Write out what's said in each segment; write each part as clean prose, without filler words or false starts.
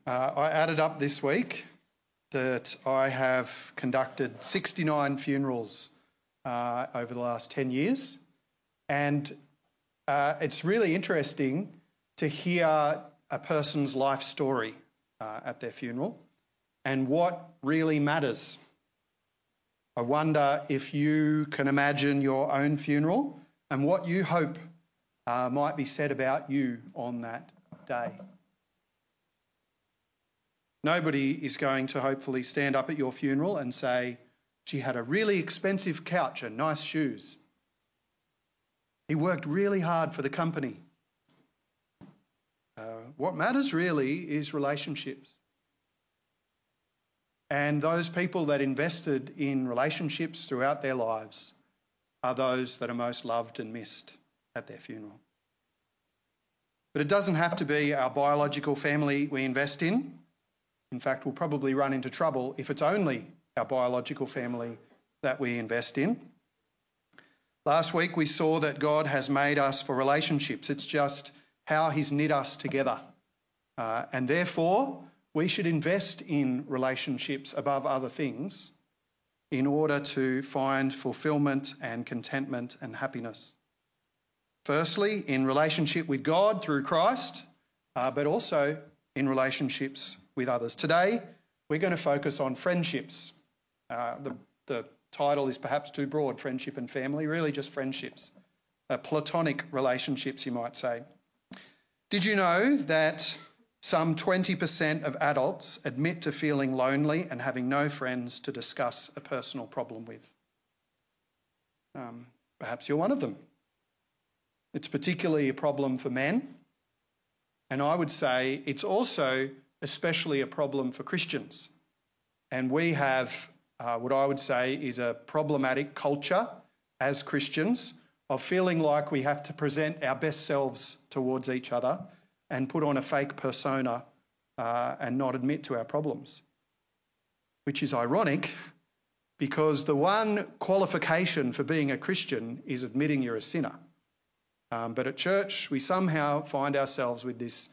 I added up this week that I have conducted 69 funerals over the last 10 years, and it's really interesting to hear a person's life story at their funeral and what really matters. I wonder if you can imagine your own funeral and what you hope might be said about you on that day. Nobody is going to hopefully stand up at your funeral and say, she had a really expensive couch and nice shoes. He worked really hard for the company. What matters really is relationships. And those people that invested in relationships throughout their lives are those that are most loved and missed at their funeral. But it doesn't have to be our biological family we invest in. In fact, we'll probably run into trouble if it's only our biological family that we invest in. Last week we saw that God has made us for relationships. It's just how he's knit us together. And therefore, we should invest in relationships above other things in order to find fulfillment and contentment and happiness. Firstly, in relationship with God through Christ, but also in relationships with others. Today, we're going to focus on friendships. The title is perhaps too broad, friendship and family, really just friendships. Platonic relationships, you might say. Did you know that some 20% of adults admit to feeling lonely and having no friends to discuss a personal problem with? Perhaps you're one of them. It's particularly a problem for men. And I would say it's also especially a problem for Christians. And we have what I would say is a problematic culture as Christians of feeling like we have to present our best selves towards each other and put on a fake persona and not admit to our problems. Which is ironic because the one qualification for being a Christian is admitting you're a sinner. But at church, we somehow find ourselves with this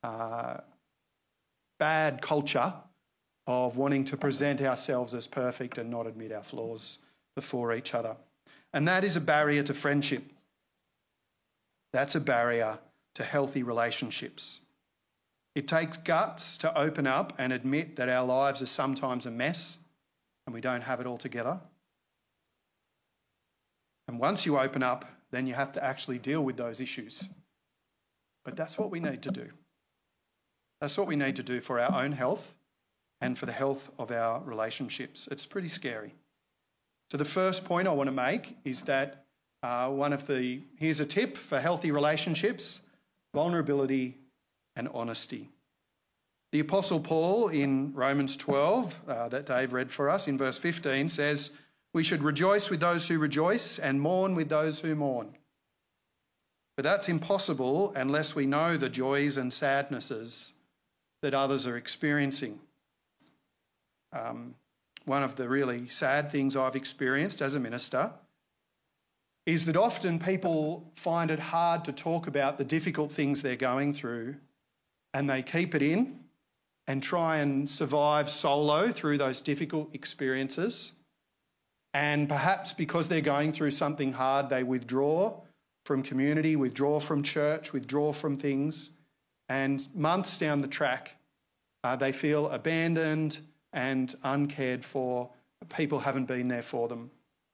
bad culture of wanting to present ourselves as perfect and not admit our flaws before each other. And that is a barrier to friendship. That's a barrier to healthy relationships. It takes guts to open up and admit that our lives are sometimes a mess and we don't have it all together. And once you open up, then you have to actually deal with those issues. But that's what we need to do. That's what we need to do for our own health and for the health of our relationships. It's pretty scary. So the first point I want to make is that here's a tip for healthy relationships: vulnerability and honesty. The Apostle Paul in Romans 12, that Dave read for us in verse 15, says, we should rejoice with those who rejoice and mourn with those who mourn. But that's impossible unless we know the joys and sadnesses that others are experiencing. One of the really sad things I've experienced as a minister is that often people find it hard to talk about the difficult things they're going through, and they keep it in and try and survive solo through those difficult experiences. And perhaps because they're going through something hard, they withdraw from community, withdraw from church, withdraw from things. And months down the track, they feel abandoned and uncared for. People haven't been there for them.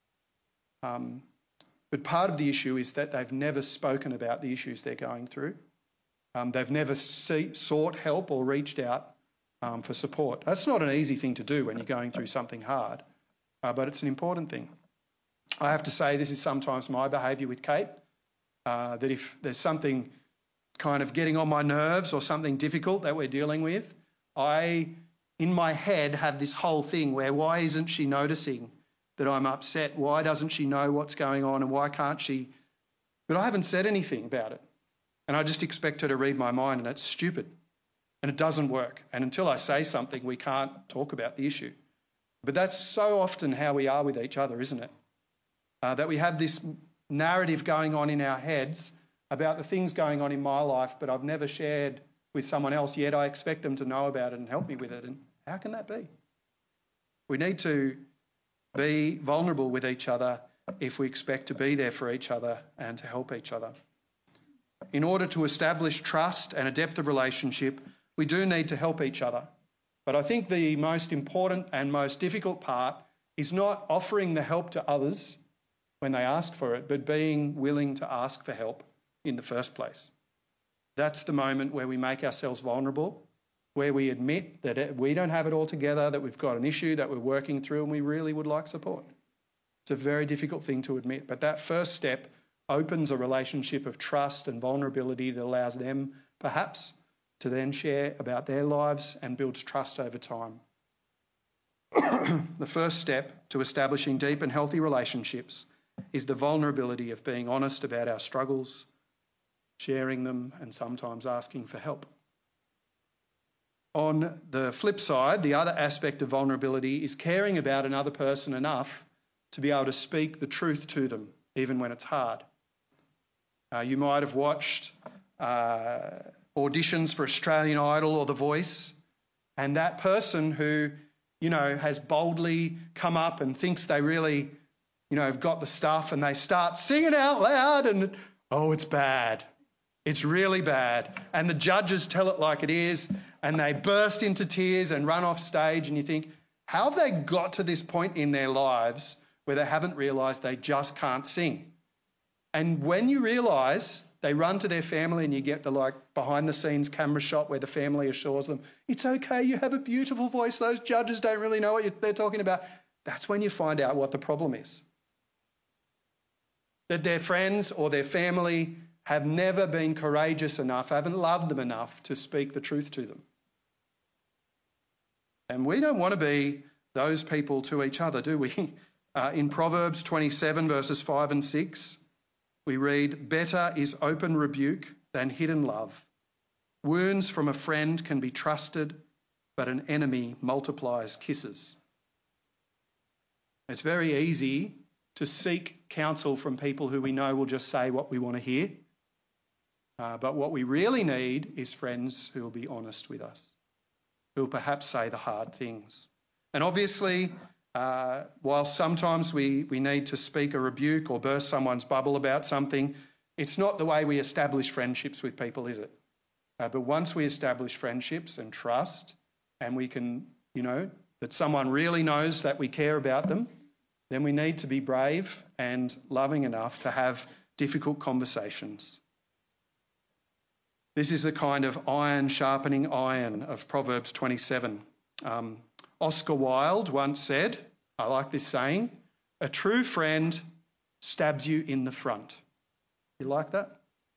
But part of the issue is that they've never spoken about the issues they're going through. They've never sought help or reached out for support. That's not an easy thing to do when you're going through something hard, but it's an important thing. I have to say this is sometimes my behaviour with Kate, that if there's something kind of getting on my nerves or something difficult that we're dealing with, I, in my head, have this whole thing where why isn't she noticing that I'm upset? Why doesn't she know what's going on and why can't she? But I haven't said anything about it. And I just expect her to read my mind, and it's stupid. And it doesn't work. And until I say something, we can't talk about the issue. But that's so often how we are with each other, isn't it? That we have this narrative going on in our heads about the things going on in my life, but I've never shared with someone else, yet I expect them to know about it and help me with it. And how can that be? We need to be vulnerable with each other if we expect to be there for each other and to help each other. In order to establish trust and a depth of relationship, we do need to help each other. But I think the most important and most difficult part is not offering the help to others when they ask for it, but being willing to ask for help in the first place. That's the moment where we make ourselves vulnerable, where we admit that we don't have it all together, that we've got an issue that we're working through and we really would like support. It's a very difficult thing to admit, but that first step opens a relationship of trust and vulnerability that allows them, perhaps, to then share about their lives and builds trust over time. The first step to establishing deep and healthy relationships is the vulnerability of being honest about our struggles, sharing them, and sometimes asking for help. On the flip side, the other aspect of vulnerability is caring about another person enough to be able to speak the truth to them, even when it's hard. You might have watched auditions for Australian Idol or The Voice, and that person who, has boldly come up and thinks they really, have got the stuff, and they start singing out loud and, it's bad. It's really bad. And the judges tell it like it is, and they burst into tears and run off stage, and you think, how have they got to this point in their lives where they haven't realised they just can't sing? And when you realise, they run to their family and you get the behind-the-scenes camera shot where the family assures them, it's okay, you have a beautiful voice, those judges don't really know what they're talking about. That's when you find out what the problem is. That their friends or their family have never been courageous enough, haven't loved them enough to speak the truth to them. And we don't want to be those people to each other, do we? In Proverbs 27 verses 5 and 6, we read, better is open rebuke than hidden love. Wounds from a friend can be trusted, but an enemy multiplies kisses. It's very easy to seek counsel from people who we know will just say what we want to hear. But what we really need is friends who will be honest with us, who will perhaps say the hard things. And obviously, while sometimes we need to speak a rebuke or burst someone's bubble about something, it's not the way we establish friendships with people, is it? But once we establish friendships and trust, and we can, that someone really knows that we care about them, then we need to be brave and loving enough to have difficult conversations. This is the kind of iron sharpening iron of Proverbs 27. Oscar Wilde once said, I like this saying, a true friend stabs you in the front. You like that?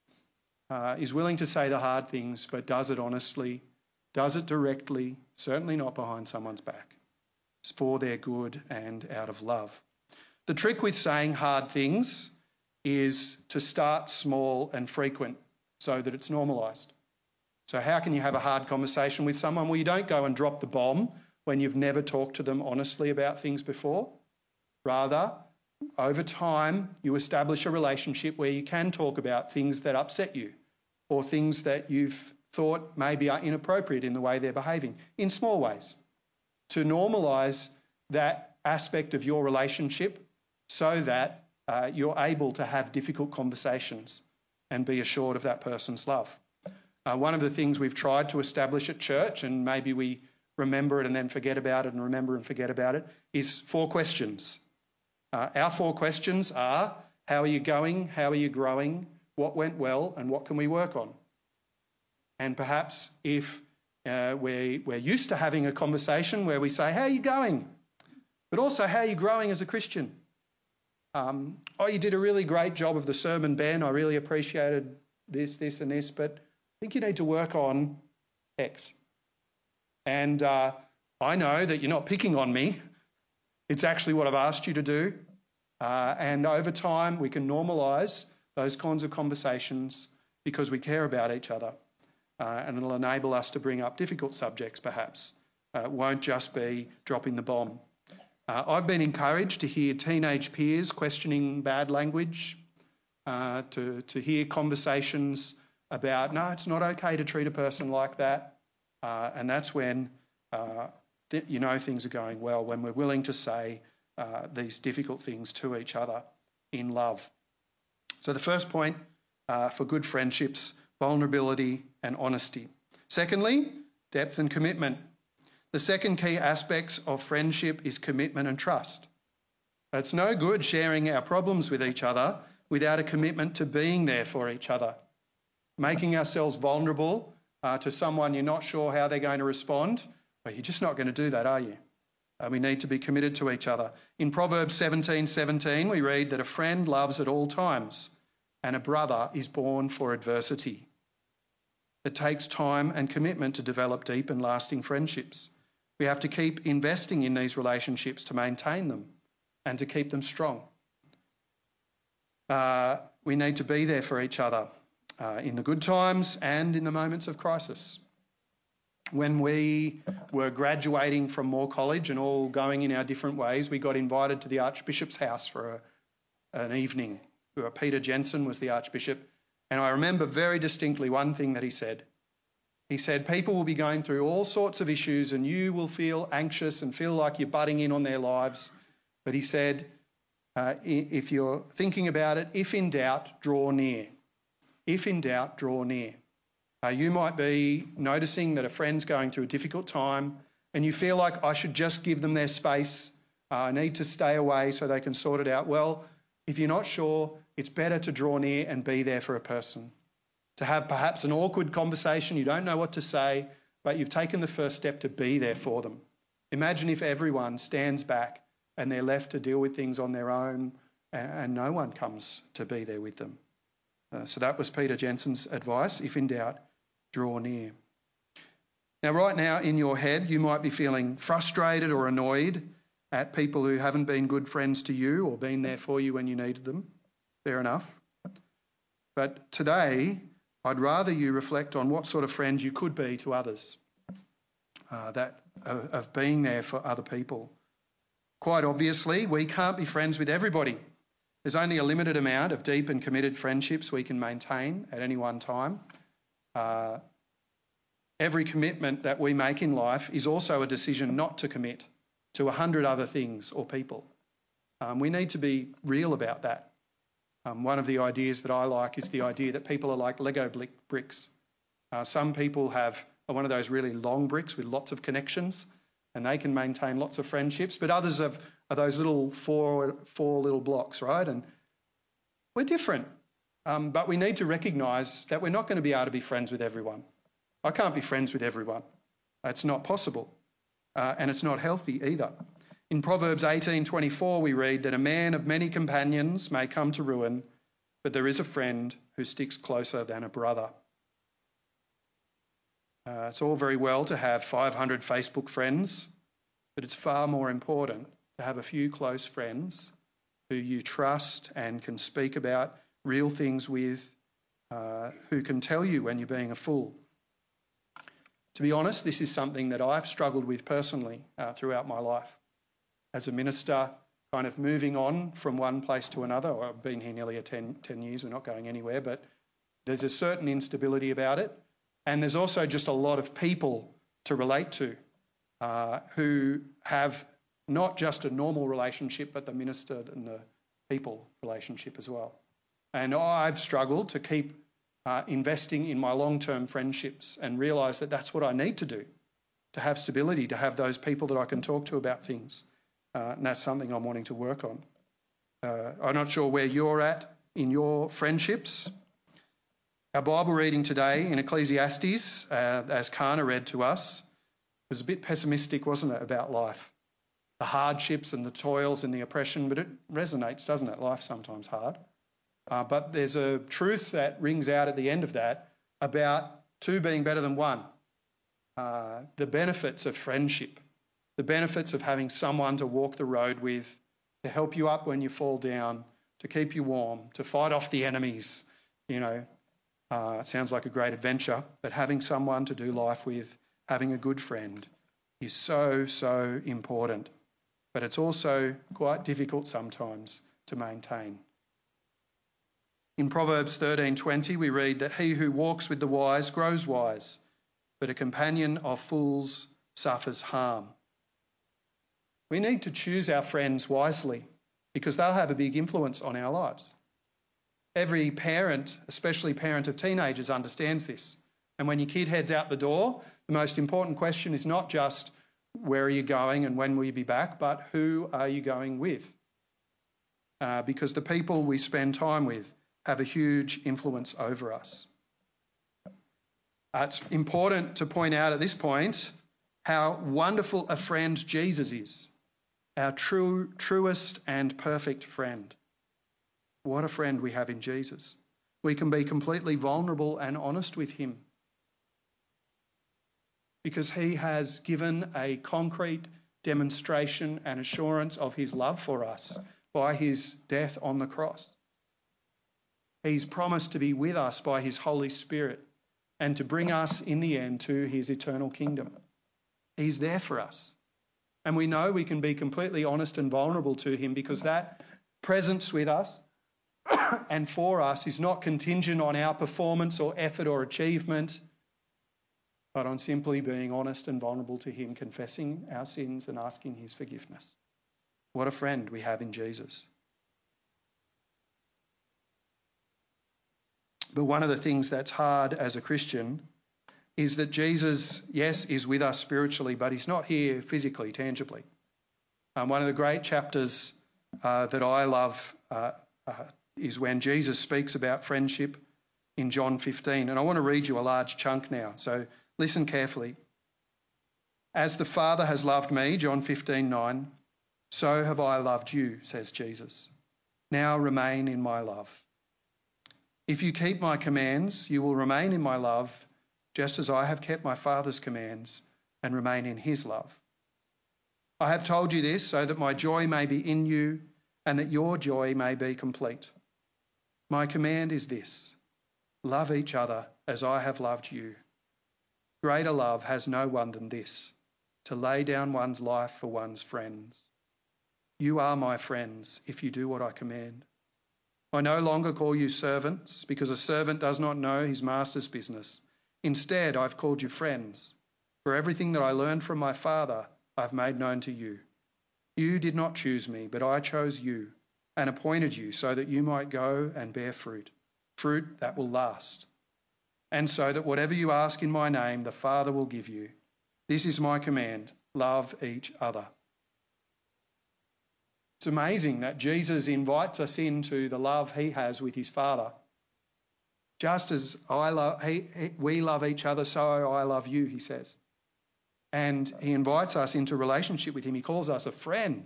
Is willing to say the hard things, but does it honestly, does it directly, certainly not behind someone's back. It's for their good and out of love. The trick with saying hard things is to start small and frequent so that it's normalised. So how can you have a hard conversation with someone? Well, you don't go and drop the bomb when you've never talked to them honestly about things before. Rather, over time, you establish a relationship where you can talk about things that upset you or things that you've thought maybe are inappropriate in the way they're behaving, in small ways, to normalise that aspect of your relationship so that you're able to have difficult conversations and be assured of that person's love. One of the things we've tried to establish at church, and maybe we remember it and then forget about it and remember and forget about it, is 4 questions. Our 4 questions are, how are you going? How are you growing? What went well? And what can we work on? And perhaps if we're used to having a conversation where we say, how are you going? But also, how are you growing as a Christian? You did a really great job of the sermon, Ben. I really appreciated this, and this, but I think you need to work on X. And I know that you're not picking on me. It's actually what I've asked you to do. And over time, we can normalise those kinds of conversations because we care about each other. And it'll enable us to bring up difficult subjects, perhaps. It won't just be dropping the bomb. I've been encouraged to hear teenage peers questioning bad language, to hear conversations about, no, it's not okay to treat a person like that. And that's when, things are going well, when we're willing to say these difficult things to each other in love. So the first point for good friendships, vulnerability and honesty. Secondly, depth and commitment. The second key aspect of friendship is commitment and trust. It's no good sharing our problems with each other without a commitment to being there for each other. Making ourselves vulnerable to someone you're not sure how they're going to respond, but you're just not going to do that, are you? We need to be committed to each other. In Proverbs 17:17, we read that a friend loves at all times and a brother is born for adversity. It takes time and commitment to develop deep and lasting friendships. We have to keep investing in these relationships to maintain them and to keep them strong. We need to be there for each other in the good times and in the moments of crisis. When we were graduating from Moore College and all going in our different ways, we got invited to the Archbishop's house for an evening. Peter Jensen was the Archbishop, and I remember very distinctly one thing that he said. He said, people will be going through all sorts of issues and you will feel anxious and feel like you're butting in on their lives. But he said, if you're thinking about it, if in doubt, draw near. If in doubt, draw near. You might be noticing that a friend's going through a difficult time and you feel like I should just give them their space. I need to stay away so they can sort it out. Well, if you're not sure, it's better to draw near and be there for a person. To have perhaps an awkward conversation, you don't know what to say, but you've taken the first step to be there for them. Imagine if everyone stands back and they're left to deal with things on their own and no one comes to be there with them. So that was Peter Jensen's advice. If in doubt, draw near. Now, right now in your head, you might be feeling frustrated or annoyed at people who haven't been good friends to you or been there for you when you needed them. Fair enough. But today, I'd rather you reflect on what sort of friend you could be to others, of being there for other people. Quite obviously, we can't be friends with everybody. There's only a limited amount of deep and committed friendships we can maintain at any one time. Every commitment that we make in life is also a decision not to commit to 100 other things or people. We need to be real about that. One of the ideas that I like is the idea that people are like Lego bricks. Some people have one of those really long bricks with lots of connections and they can maintain lots of friendships, but others are those little four little blocks, right? And we're different, but we need to recognise that we're not going to be able to be friends with everyone. I can't be friends with everyone. It's not possible, and it's not healthy either. In Proverbs 18:24, we read that a man of many companions may come to ruin, but there is a friend who sticks closer than a brother. It's all very well to have 500 Facebook friends, but it's far more important to have a few close friends who you trust and can speak about real things with, who can tell you when you're being a fool. To be honest, this is something that I've struggled with personally throughout my life. As a minister, kind of moving on from one place to another. I've been here nearly 10 years, we're not going anywhere, but there's a certain instability about it. And there's also just a lot of people to relate to who have not just a normal relationship, but the minister and the people relationship as well. And I've struggled to keep investing in my long-term friendships and realise that that's what I need to do, to have stability, to have those people that I can talk to about things. And that's something I'm wanting to work on. I'm not sure where you're at in your friendships. Our Bible reading today in Ecclesiastes, as Kana read to us, was a bit pessimistic, wasn't it, about life? The hardships and the toils and the oppression, but it resonates, doesn't it? Life's sometimes hard. But there's a truth that rings out at the end of that about two being better than one. The benefits of friendship, the benefits of having someone to walk the road with, to help you up when you fall down, to keep you warm, to fight off the enemies. It sounds like a great adventure, but having someone to do life with, having a good friend is so, so important. But it's also quite difficult sometimes to maintain. In Proverbs 13:20, we read that he who walks with the wise grows wise, but a companion of fools suffers harm. We need to choose our friends wisely because they'll have a big influence on our lives. Every parent, especially parent of teenagers, understands this. And when your kid heads out the door, the most important question is not just where are you going and when will you be back, but who are you going with? Because the people we spend time with have a huge influence over us. It's important to point out at this point how wonderful a friend Jesus is, our truest and perfect friend. What a friend we have in Jesus. We can be completely vulnerable and honest with him because he has given a concrete demonstration and assurance of his love for us by his death on the cross. He's promised to be with us by his Holy Spirit and to bring us in the end to his eternal kingdom. He's there for us. And we know we can be completely honest and vulnerable to him because that presence with us and for us is not contingent on our performance or effort or achievement, but on simply being honest and vulnerable to him, confessing our sins and asking his forgiveness. What a friend we have in Jesus. But one of the things that's hard as a Christian is that Jesus, yes, is with us spiritually, but he's not here physically, tangibly. One of the great chapters that I love is when Jesus speaks about friendship in John 15. And I want to read you a large chunk now, so listen carefully. As the Father has loved me, John 15:9, so have I loved you, says Jesus. Now remain in my love. If you keep my commands, you will remain in my love, just as I have kept my Father's commands and remain in his love. I have told you this so that my joy may be in you and that your joy may be complete. My command is this: love each other as I have loved you. Greater love has no one than this, to lay down one's life for one's friends. You are my friends if you do what I command. I no longer call you servants, because a servant does not know his master's business. Instead, I've called you friends, for everything that I learned from my Father I've made known to you. You did not choose me, but I chose you and appointed you so that you might go and bear fruit, fruit that will last. And so that whatever you ask in my name, the Father will give you. This is my command: love each other. It's amazing that Jesus invites us into the love he has with his Father. Just as we love each other, so I love you, he says. And he invites us into relationship with him. He calls us a friend.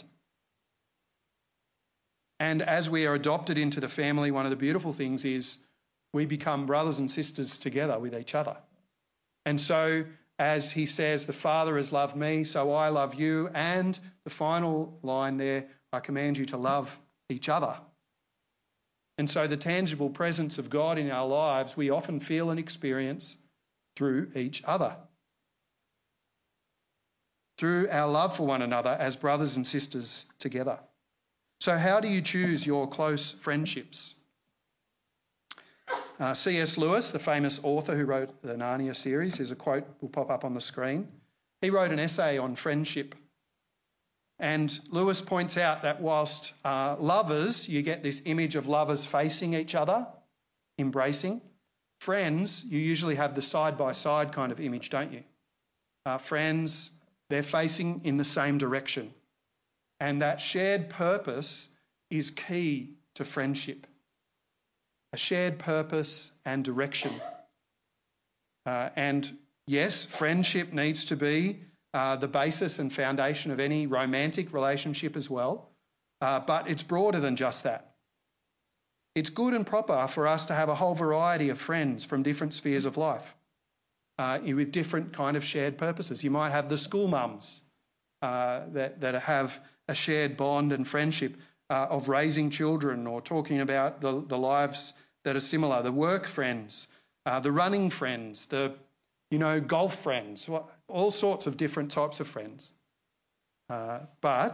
And as we are adopted into the family, one of the beautiful things is we become brothers and sisters together with each other. And so, as he says, the Father has loved me, so I love you. And the final line there, I command you to love each other. And so the tangible presence of God in our lives, we often feel and experience through each other. Through our love for one another as brothers and sisters together. So how do you choose your close friendships? C.S. Lewis, the famous author who wrote the Narnia series, there's a quote will pop up on the screen. He wrote an essay on friendship. And Lewis points out that whilst lovers, you get this image of lovers facing each other, embracing. Friends, you usually have the side-by-side kind of image, don't you? Friends, they're facing in the same direction. And that shared purpose is key to friendship. A shared purpose and direction. And yes, friendship needs to be the basis and foundation of any romantic relationship as well. But it's broader than just that. It's good and proper for us to have a whole variety of friends from different spheres of life with different kind of shared purposes. You might have the school mums that have a shared bond and friendship of raising children or talking about the lives that are similar, the work friends, the running friends, the golf friends, all sorts of different types of friends.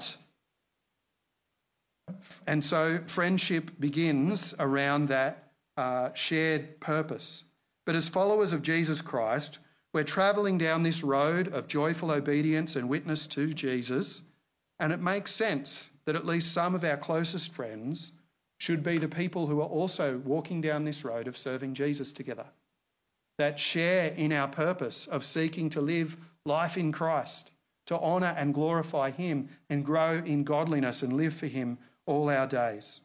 And so friendship begins around that shared purpose. But as followers of Jesus Christ, we're travelling down this road of joyful obedience and witness to Jesus, and it makes sense that at least some of our closest friends should be the people who are also walking down this road of serving Jesus together, that share in our purpose of seeking to live life in Christ, to honour and glorify him and grow in godliness and live for him all our days.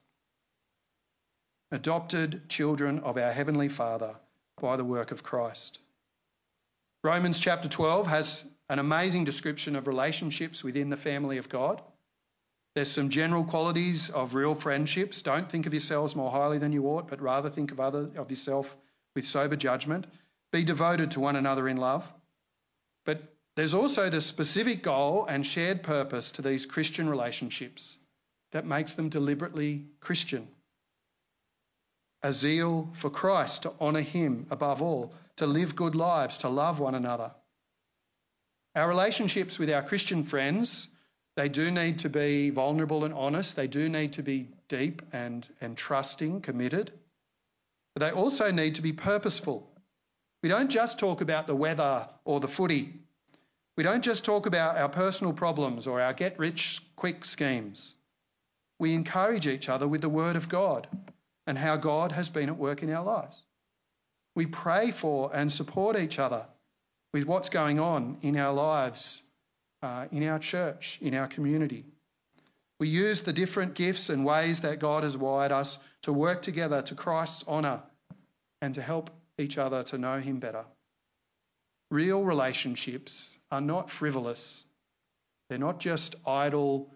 Adopted children of our Heavenly Father by the work of Christ. Romans chapter 12 has an amazing description of relationships within the family of God. There's some general qualities of real friendships. Don't think of yourselves more highly than you ought, but rather think of yourself with sober judgment. Be devoted to one another in love. But there's also the specific goal and shared purpose to these Christian relationships that makes them deliberately Christian. A zeal for Christ, to honour him above all, to live good lives, to love one another. Our relationships with our Christian friends, they do need to be vulnerable and honest. They do need to be deep and trusting, committed. But they also need to be purposeful. We don't just talk about the weather or the footy. We don't just talk about our personal problems or our get-rich-quick schemes. We encourage each other with the Word of God and how God has been at work in our lives. We pray for and support each other with what's going on in our lives, in our church, in our community. We use the different gifts and ways that God has wired us to work together to Christ's honour and to help each other to know him better. Real relationships are not frivolous. They're not just idle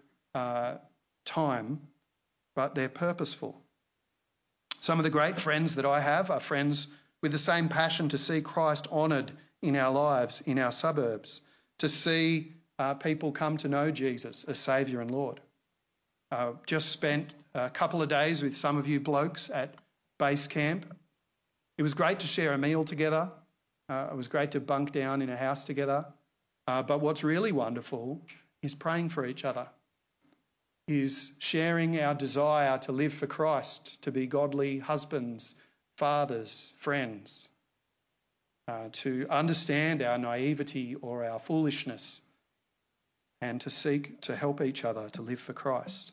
time, but they're purposeful. Some of the great friends that I have are friends with the same passion to see Christ honoured in our lives, in our suburbs, to see people come to know Jesus as Saviour and Lord. Just spent a couple of days with some of you blokes at base camp. It was great to share a meal together. It was great to bunk down in a house together. But what's really wonderful is praying for each other, is sharing our desire to live for Christ, to be godly husbands, fathers, friends, to understand our naivety or our foolishness, and to seek to help each other to live for Christ.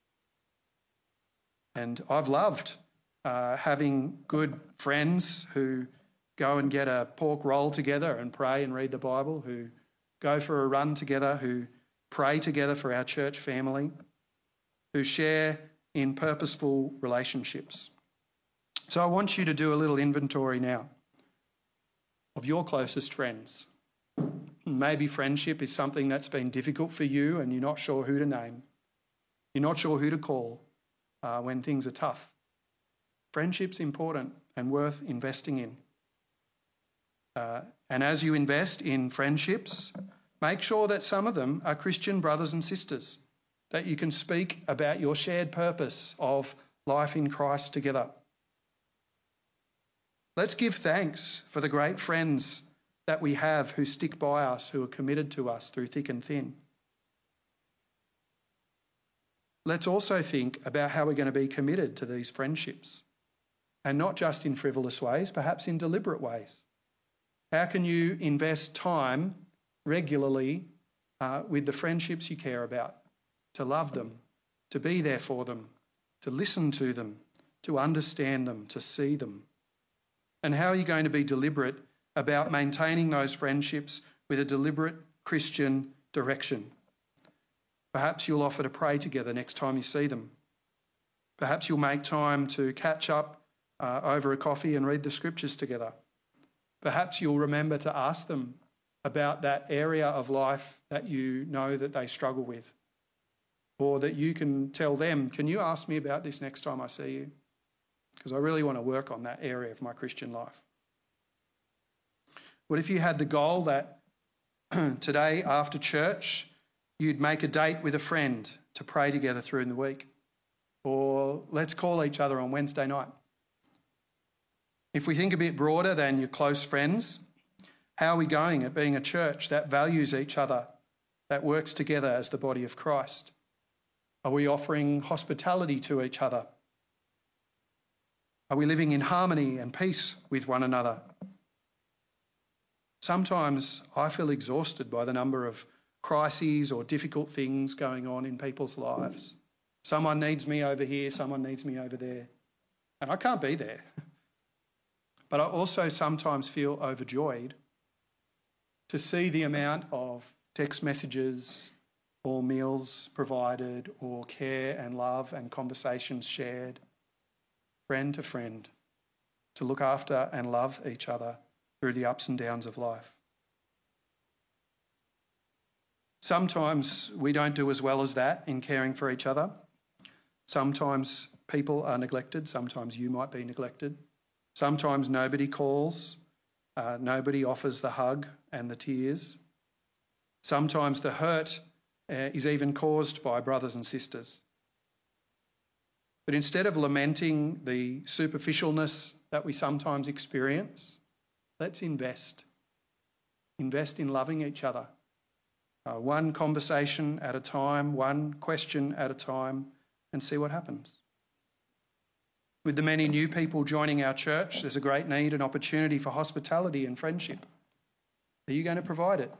And I've loved having good friends who go and get a pork roll together and pray and read the Bible, who go for a run together, who pray together for our church family, who share in purposeful relationships. So I want you to do a little inventory now of your closest friends. Maybe friendship is something that's been difficult for you and you're not sure who to name. You're not sure who to call when things are tough. Friendship's important and worth investing in. And as you invest in friendships, make sure that some of them are Christian brothers and sisters, that you can speak about your shared purpose of life in Christ together. Let's give thanks for the great friends that we have who stick by us, who are committed to us through thick and thin. Let's also think about how we're going to be committed to these friendships, and not just in frivolous ways, perhaps in deliberate ways. How can you invest time regularly with the friendships you care about, to love them, to be there for them, to listen to them, to understand them, to see them? And how are you going to be deliberate about maintaining those friendships with a deliberate Christian direction? Perhaps you'll offer to pray together next time you see them. Perhaps you'll make time to catch up over a coffee and read the scriptures together. Perhaps you'll remember to ask them about that area of life that you know that they struggle with. Or that you can tell them, can you ask me about this next time I see you? Because I really want to work on that area of my Christian life. What if you had the goal that today after church, you'd make a date with a friend to pray together through the week? Or let's call each other on Wednesday night. If we think a bit broader than your close friends, how are we going at being a church that values each other, that works together as the body of Christ? Are we offering hospitality to each other? Are we living in harmony and peace with one another? Sometimes I feel exhausted by the number of crises or difficult things going on in people's lives. Someone needs me over here, someone needs me over there, and I can't be there. But I also sometimes feel overjoyed to see the amount of text messages or meals provided or care and love and conversations shared, friend to friend, to look after and love each other through the ups and downs of life. Sometimes we don't do as well as that in caring for each other. Sometimes people are neglected. Sometimes you might be neglected. Sometimes nobody calls. Nobody offers the hug and the tears. Sometimes the hurt is even caused by brothers and sisters. But instead of lamenting the superficialness that we sometimes experience, let's invest. Invest in loving each other. One conversation at a time, one question at a time, and see what happens. With the many new people joining our church, there's a great need and opportunity for hospitality and friendship. Are you going to provide it?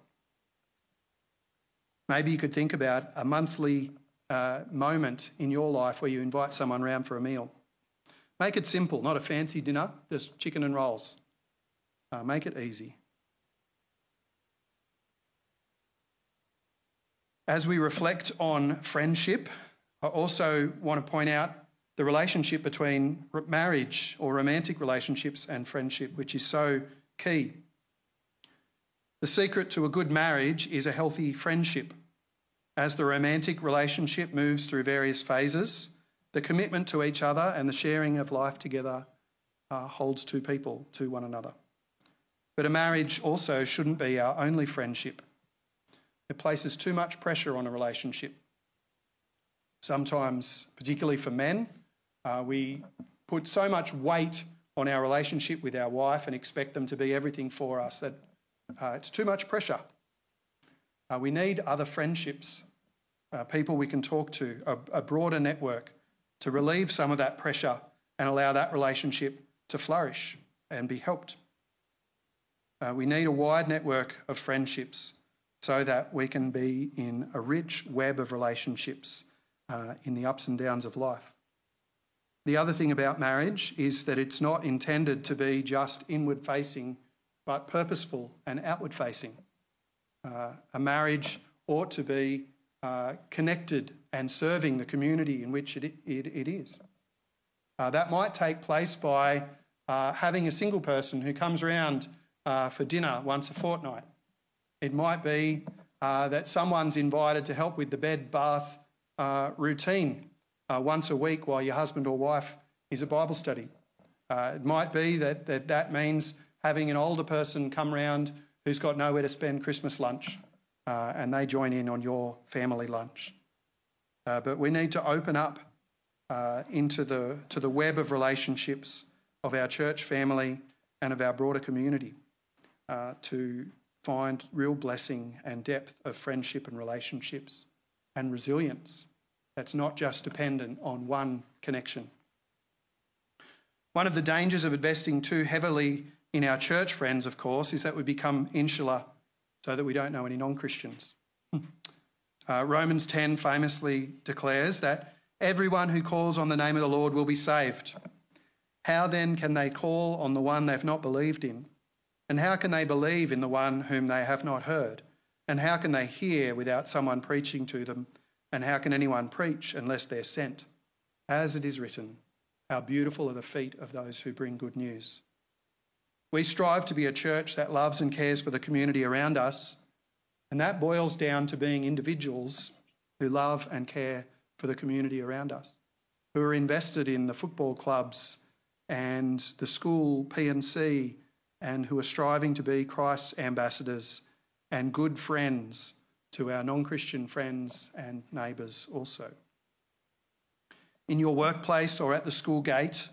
Maybe you could think about a monthly moment in your life where you invite someone round for a meal. Make it simple, not a fancy dinner, just chicken and rolls. Make it easy. As we reflect on friendship, I also want to point out the relationship between marriage or romantic relationships and friendship, which is so key. The secret to a good marriage is a healthy friendship. As the romantic relationship moves through various phases, the commitment to each other and the sharing of life together holds two people to one another. But a marriage also shouldn't be our only friendship. It places too much pressure on a relationship. Sometimes, particularly for men, we put so much weight on our relationship with our wife and expect them to be everything for us that it's too much pressure. We need other friendships, people we can talk to, a broader network to relieve some of that pressure and allow that relationship to flourish and be helped. We need a wide network of friendships so that we can be in a rich web of relationships in the ups and downs of life. The other thing about marriage is that it's not intended to be just inward facing, but purposeful and outward facing. A marriage ought to be connected and serving the community in which it is. That might take place by having a single person who comes around for dinner once a fortnight. It might be that someone's invited to help with the bed bath routine once a week while your husband or wife is at Bible study. It might be that means having an older person come round who's got nowhere to spend Christmas lunch and they join in on your family lunch. But we need to open up into the web of relationships of our church family and of our broader community to find real blessing and depth of friendship and relationships and resilience that's not just dependent on one connection. One of the dangers of investing too heavily in our church friends, of course, is that we become insular so that we don't know any non-Christians. Romans 10 famously declares that everyone who calls on the name of the Lord will be saved. How then can they call on the one they've not believed in? And how can they believe in the one whom they have not heard? And how can they hear without someone preaching to them? And how can anyone preach unless they're sent? As it is written, how beautiful are the feet of those who bring good news. We strive to be a church that loves and cares for the community around us, and that boils down to being individuals who love and care for the community around us, who are invested in the football clubs and the school P&C, and who are striving to be Christ's ambassadors and good friends to our non-Christian friends and neighbours also. In your workplace or at the school gate,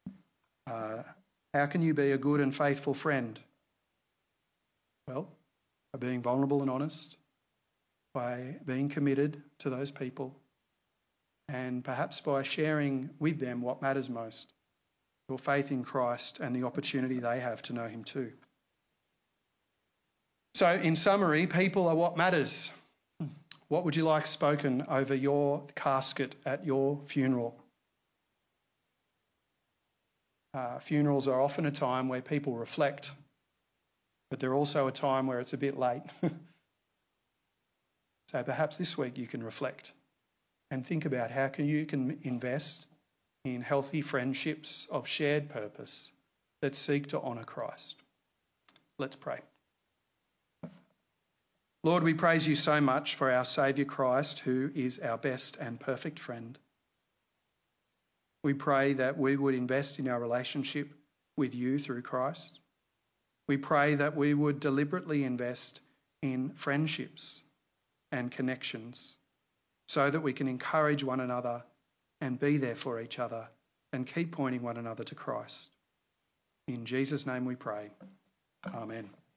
how can you be a good and faithful friend? Well, by being vulnerable and honest, by being committed to those people, and perhaps by sharing with them what matters most, your faith in Christ and the opportunity they have to know him too. So in summary, people are what matters. What would you like spoken over your casket at your funeral? Funerals are often a time where people reflect, but they're also a time where it's a bit late. So perhaps this week you can reflect and think about how you can invest in healthy friendships of shared purpose that seek to honour Christ. Let's pray. Lord, we praise you so much for our Saviour Christ, who is our best and perfect friend. We pray that we would invest in our relationship with you through Christ. We pray that we would deliberately invest in friendships and connections so that we can encourage one another and be there for each other and keep pointing one another to Christ. In Jesus' name we pray. Amen.